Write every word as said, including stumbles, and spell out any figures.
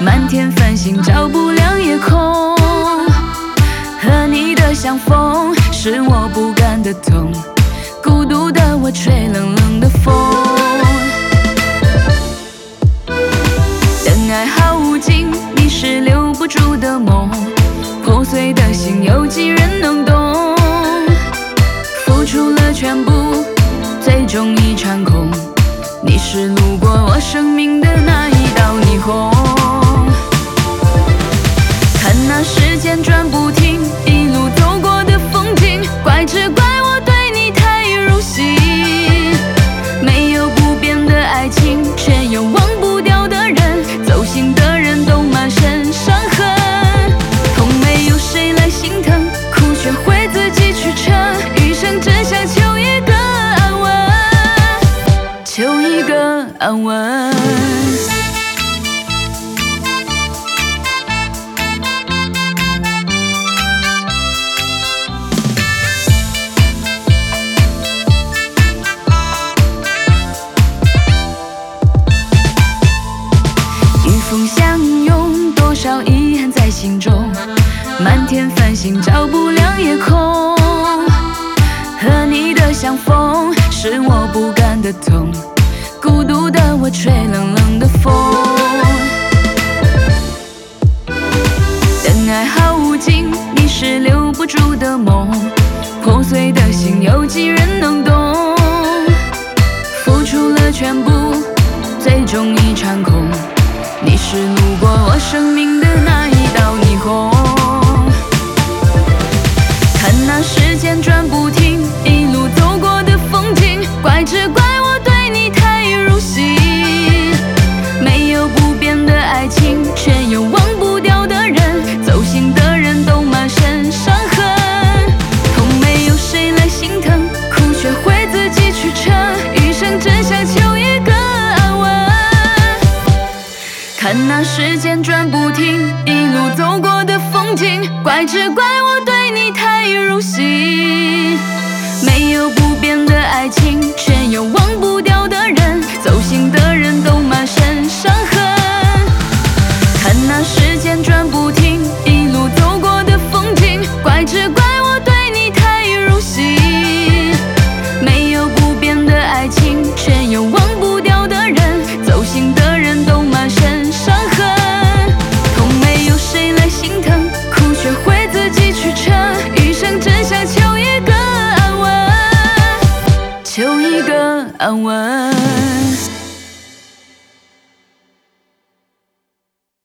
满天繁星照不亮夜空。和你的相逢是我不甘的痛，孤独的我吹冷冷的风。等爱毫无尽，你是留不住的梦，破碎的心有几人能懂？付出了全部，最终一场空。你是路过我生命的那一道霓虹。看那时间转不停，一路走过的风景，怪只怪我对你太入戏。没有不变的爱情，却有忘不掉的人，走心的人都满身伤痕。痛没有谁来心疼，苦却会自己去撑，余生只想求一个安稳，求一个安稳。与风相拥，多少遗憾在心中，满天繁星照不亮夜空。和你的相逢是我不甘的痛，孤独的我吹冷冷的风。等爱毫无尽，你是留不住的梦，破碎的心有几人能懂？付出了全部，最终一场空。你是路过我生命的那一道霓虹。看那时间转不停，一路走过的风景，怪只怪我对你太入戏。没有不变的爱情，却有忘不掉的人，走心的人都满身伤痕。痛没有谁来心疼，苦却会自己去撑，余生只想求一个安稳。看那时间转不停，一路走过的风景，怪只怪我对你太入戏。没有不变的爱情，却有忘不掉的人，走心的人都满身伤痕。看那时间转不停，一路走过的风景，怪只怪我对你太入戏。没有不变的爱情，却有忘不掉的人，走心的人都满身伤痕。痛没有谁来心疼，苦却会自己去撑，余生只想求一个安稳，求一个安稳。